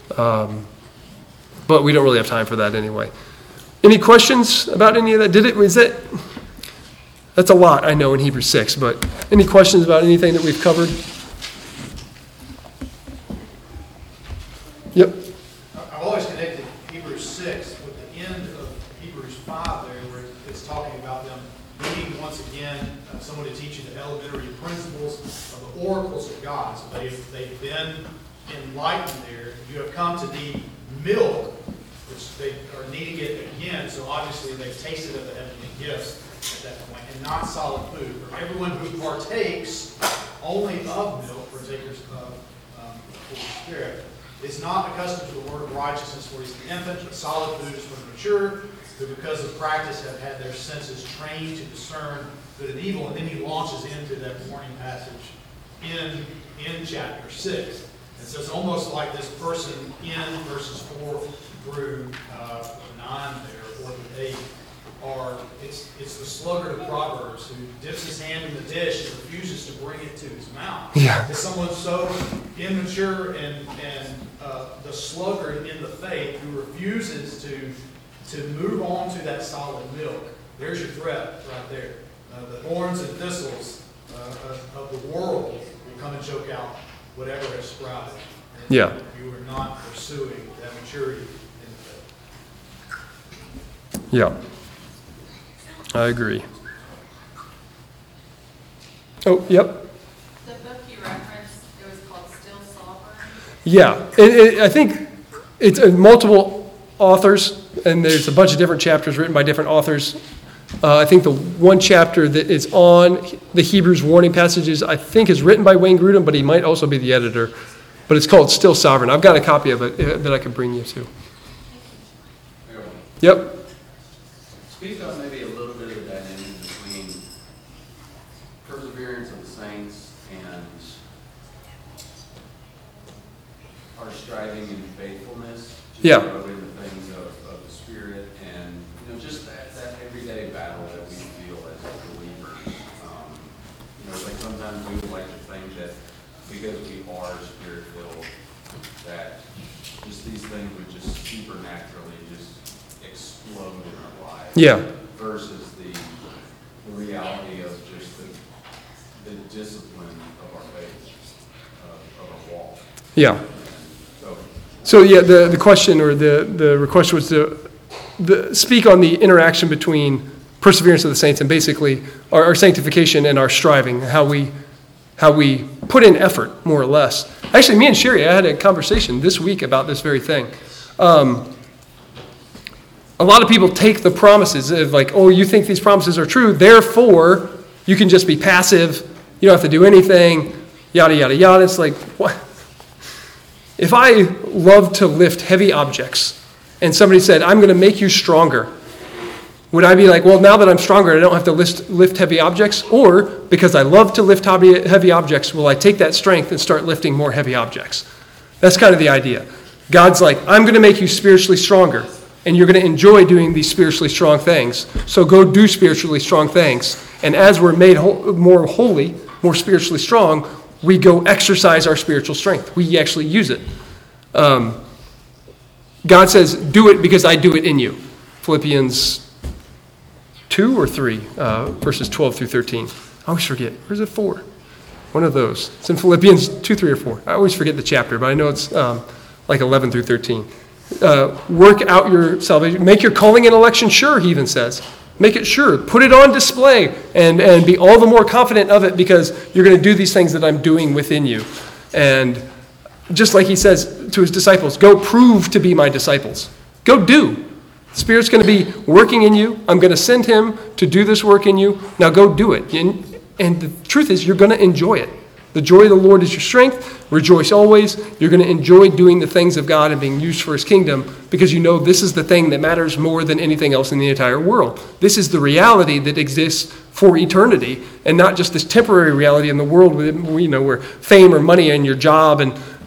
But we don't really have time for that anyway. Any questions about any of that? That's a lot, I know, in Hebrews 6, but any questions about anything that we've covered? Yep. I've always connected Hebrews 6 with the end of Hebrews 5 there, where it's talking about them needing once again someone to teach you the elementary principles of the oracles of God. So they've been enlightened there. You have come to need milk, which they are needing it again. So obviously they've tasted of the heavenly gifts at that point, and not solid food. For everyone who partakes only of milk, partakers of the Holy Spirit, is not accustomed to the word of righteousness, for he's the infant, but solid food is for the mature, who because of practice have had their senses trained to discern good and evil. And then he launches into that warning passage in chapter 6. And so it's almost like this person in verses 4 through 9 there, or 8, it's the sluggard of Proverbs who dips his hand in the dish and refuses to bring it to his mouth. Yeah. It's someone so immature and the sluggard in the faith who refuses to move on to that solid milk. There's your threat right there. The thorns and thistles of the world will come and choke out whatever has sprouted. And Yeah. you are not pursuing that maturity in the faith. Yeah. I agree. Oh, yep. The book you referenced, it was called Still Sovereign. Yeah. I think it's multiple authors, and there's a bunch of different chapters written by different authors. I think the one chapter that is on the Hebrews warning passages, I think is written by Wayne Grudem, but he might also be the editor. But it's called Still Sovereign. I've got a copy of it that I can bring you to. Yep. Speak on maybe a little bit of the dynamic between perseverance of the saints and our striving in faithfulness. Yeah. To grow in the things of the Spirit, and just that everyday battle that we feel as believers. It's like sometimes we would like to think that because we are Spirit-filled, that just these things would just supernaturally just explode in our lives. Yeah. Versus the reality of just the discipline of our faith, of our walk. Yeah. So yeah, the question or the request was to speak on the interaction between perseverance of the saints and basically our sanctification and our striving, how we put in effort, more or less. Actually, me and Sherry, I had a conversation this week about this very thing. A lot of people take the promises of like, oh, you think these promises are true, therefore you can just be passive, you don't have to do anything, yada, yada, yada. It's like, what? If I love to lift heavy objects and somebody said, I'm going to make you stronger, would I be like, well, now that I'm stronger, I don't have to lift heavy objects? Or because I love to lift heavy objects, will I take that strength and start lifting more heavy objects? That's kind of the idea. God's like, I'm going to make you spiritually stronger, and you're going to enjoy doing these spiritually strong things. So go do spiritually strong things. And as we're made more holy, more spiritually strong, we go exercise our spiritual strength. We actually use it. God says, do it because I do it in you. Philippians 2 or 3, verses 12 through 13. I always forget. Where's it 4? One of those. It's in Philippians 2, 3, or 4. I always forget the chapter, but I know it's like 11 through 13. Work out your salvation. Make your calling and election sure, he even says. Make it sure. Put it on display and be all the more confident of it because you're going to do these things that I'm doing within you. And just like he says to his disciples, go prove to be my disciples. Go do. The Spirit's going to be working in you. I'm going to send him to do this work in you. Now go do it. And the truth is, you're going to enjoy it. The joy of the Lord is your strength. Rejoice always. You're going to enjoy doing the things of God and being used for his kingdom because you know this is the thing that matters more than anything else in the entire world. This is the reality that exists for eternity and not just this temporary reality in the world where fame or money and your job and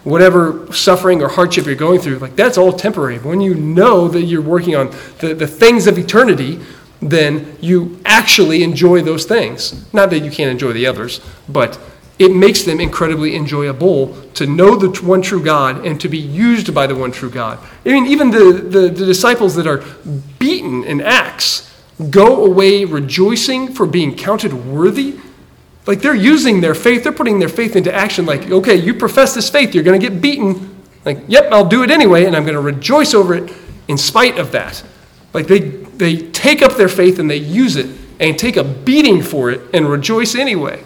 whatever suffering or hardship you're going through, like that's all temporary. When you know that you're working on the things of eternity, then you actually enjoy those things. Not that you can't enjoy the others, but it makes them incredibly enjoyable to know the one true God and to be used by the one true God. I mean, even the disciples that are beaten in Acts go away rejoicing for being counted worthy. Like they're using their faith, they're putting their faith into action. Like, okay, you profess this faith, you're going to get beaten. Like, yep, I'll do it anyway, and I'm going to rejoice over it in spite of that. Like they take up their faith and they use it and take a beating for it and rejoice anyway.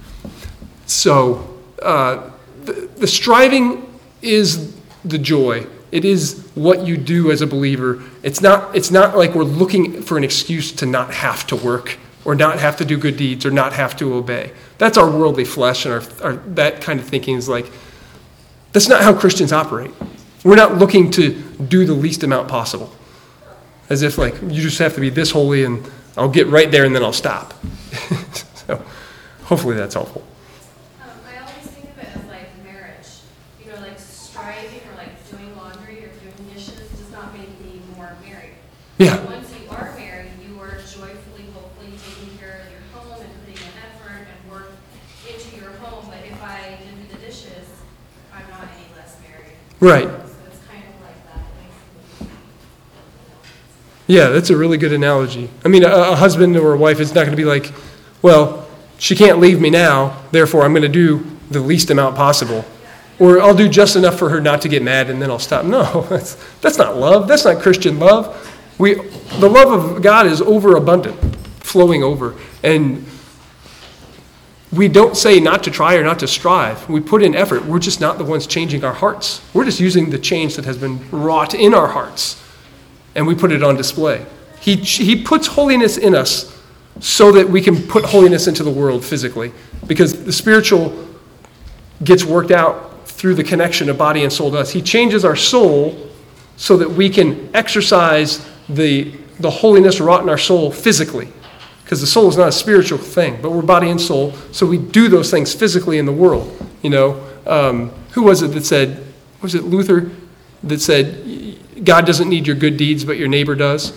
So the striving is the joy. It is what you do as a believer. It's not like we're looking for an excuse to not have to work or not have to do good deeds or not have to obey. That's our worldly flesh, and our that kind of thinking is like, that's not how Christians operate. We're not looking to do the least amount possible. As if like, you just have to be this holy and I'll get right there and then I'll stop. So hopefully that's helpful. I always think of it as like marriage. You know, like striving or like doing laundry or doing dishes does not make me more married. Yeah. Once you are married, you are joyfully, hopefully taking care of your home and putting in effort and work into your home. But if I didn't do the dishes, I'm not any less married. Right. So it's kind of like that. It makes me, Yeah, that's a really good analogy. I mean, a husband or a wife is not going to be like, well, she can't leave me now, therefore I'm going to do the least amount possible. Or I'll do just enough for her not to get mad and then I'll stop. No, that's not love. That's not Christian love. The love of God is overabundant, flowing over. And we don't say not to try or not to strive. We put in effort. We're just not the ones changing our hearts. We're just using the change that has been wrought in our hearts. And we put it on display. He puts holiness in us so that we can put holiness into the world physically. Because the spiritual gets worked out through the connection of body and soul to us. He changes our soul so that we can exercise the holiness wrought in our soul physically. Because the soul is not a spiritual thing, but we're body and soul, so we do those things physically in the world. You know, who was it that said, was it Luther that said, God doesn't need your good deeds, but your neighbor does?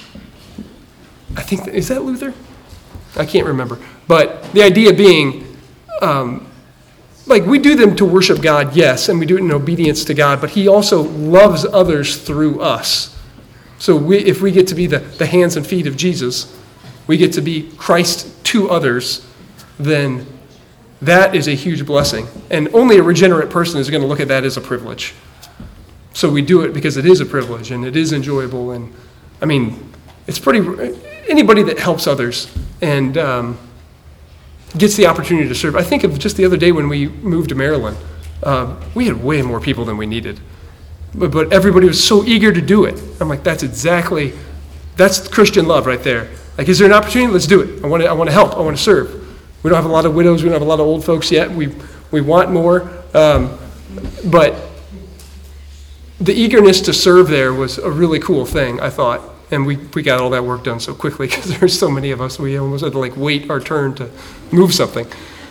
I think, is that Luther? I can't remember. But the idea being, like we do them to worship God, yes, and we do it in obedience to God, but he also loves others through us. So if we get to be the hands and feet of Jesus, we get to be Christ to others, then that is a huge blessing. And only a regenerate person is going to look at that as a privilege. So we do it because it is a privilege and it is enjoyable. And I mean, it's anybody that helps others and gets the opportunity to serve. I think of just the other day when we moved to Maryland, we had way more people than we needed. But everybody was so eager to do it. I'm like, that's Christian love right there. Like, is there an opportunity? Let's do it. I want to help. I want to serve. We don't have a lot of widows. We don't have a lot of old folks yet. We want more. But the eagerness to serve there was a really cool thing, I thought. And we got all that work done so quickly because there's so many of us. We almost had to wait our turn to move something.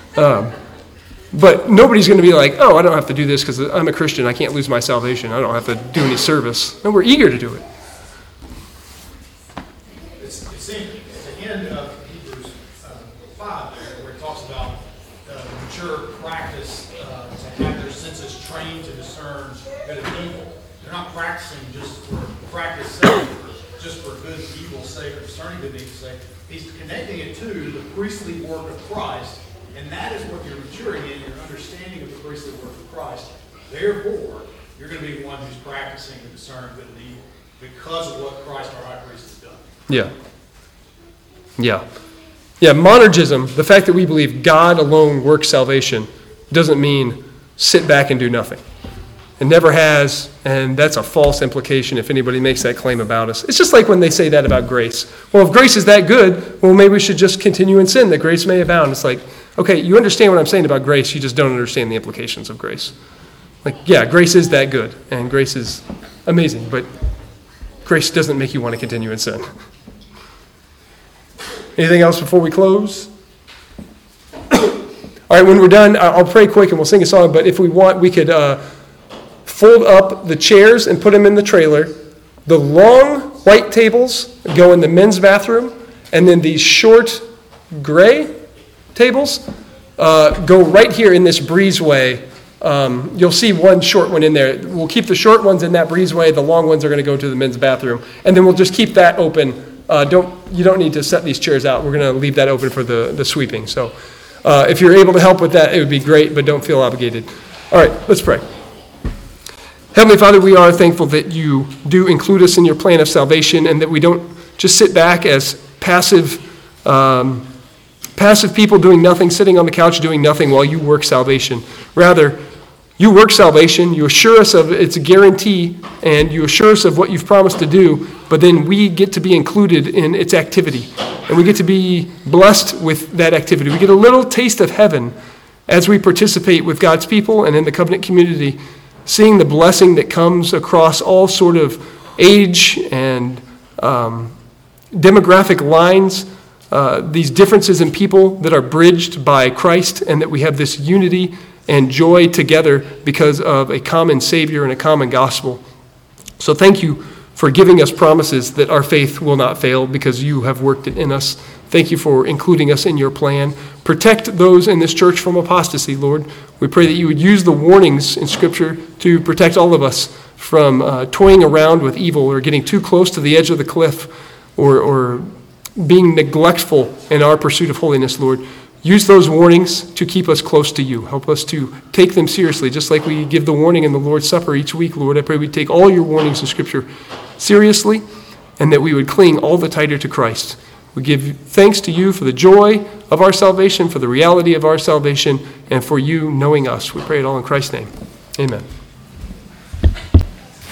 But nobody's going to be like, oh, I don't have to do this because I'm a Christian. I can't lose my salvation. I don't have to do any service. And we're eager to do it. It's at the end of Hebrews 5 there, where it talks about mature practice to have their senses trained to discern good and evil. They're not practicing just for practice sake, just for good and evil sake, or discerning good and evil's sake. He's connecting it to the priestly work of Christ, and that is what you're maturing in, your understanding of the priestly work of Christ. Therefore, you're going to be one who's practicing to discern good and evil because of what Christ, our high priest, has done. Yeah. Yeah, monergism, the fact that we believe God alone works salvation, doesn't mean sit back and do nothing. It never has, and that's a false implication if anybody makes that claim about us. It's just like when they say that about grace. Well, if grace is that good, well, maybe we should just continue in sin, that grace may abound. It's like, okay, you understand what I'm saying about grace, you just don't understand the implications of grace. Like, yeah, grace is that good, and grace is amazing, but grace doesn't make you want to continue in sin. Anything else before we close? All right, when we're done, I'll pray quick and we'll sing a song, but if we want, we could fold up the chairs and put them in the trailer. The long white tables go in the men's bathroom, and then these short gray tables go right here in this breezeway. You'll see one short one in there. We'll keep the short ones in that breezeway. The long ones are going to go to the men's bathroom. And then we'll just keep that open. You don't need to set these chairs out. We're going to leave that open for the sweeping. So if you're able to help with that, it would be great, but don't feel obligated. All right, let's pray. Heavenly Father, we are thankful that you do include us in your plan of salvation and that we don't just sit back as passive people doing nothing, sitting on the couch doing nothing while you work salvation. Rather, you work salvation, you assure us of its guarantee, and you assure us of what you've promised to do, but then we get to be included in its activity. And we get to be blessed with that activity. We get a little taste of heaven as we participate with God's people and in the covenant community, seeing the blessing that comes across all sort of age and demographic lines, these differences in people that are bridged by Christ, and that we have this unity and joy together because of a common Savior and a common gospel. So thank you for giving us promises that our faith will not fail because you have worked it in us. Thank you for including us in your plan. Protect those in this church from apostasy, Lord. We pray that you would use the warnings in Scripture to protect all of us from toying around with evil or getting too close to the edge of the cliff or being neglectful in our pursuit of holiness, Lord. Use those warnings to keep us close to you. Help us to take them seriously, just like we give the warning in the Lord's Supper each week, Lord. I pray we take all your warnings in Scripture seriously and that we would cling all the tighter to Christ. We give thanks to you for the joy of our salvation, for the reality of our salvation, and for you knowing us. We pray it all in Christ's name. Amen.